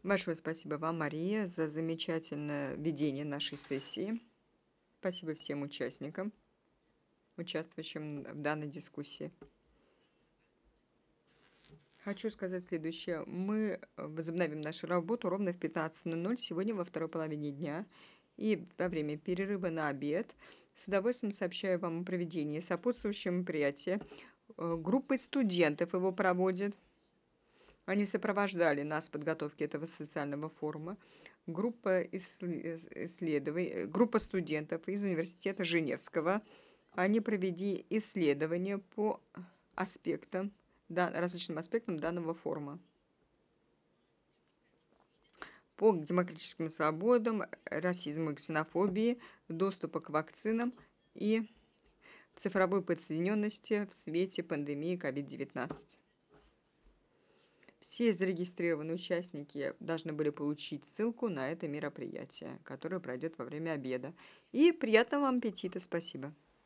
Большое спасибо вам, Мария, за замечательное ведение нашей сессии. Спасибо всем участникам, участвующим в данной дискуссии. Хочу сказать следующее. Мы возобновим нашу работу ровно в 15:00 сегодня во второй половине дня и во время перерыва на обед. С удовольствием сообщаю вам о проведении сопутствующего мероприятия. Группы студентов его проводят. Они сопровождали нас в подготовке этого социального форума. Группа студентов из Университета Женевского. Они провели исследования по различным аспектам данного форума. По демократическим свободам, расизму и ксенофобии, доступа к вакцинам и цифровой подсоединенности в свете пандемии COVID-19. Все зарегистрированные участники должны были получить ссылку на это мероприятие, которое пройдет во время обеда. И приятного вам аппетита! Спасибо.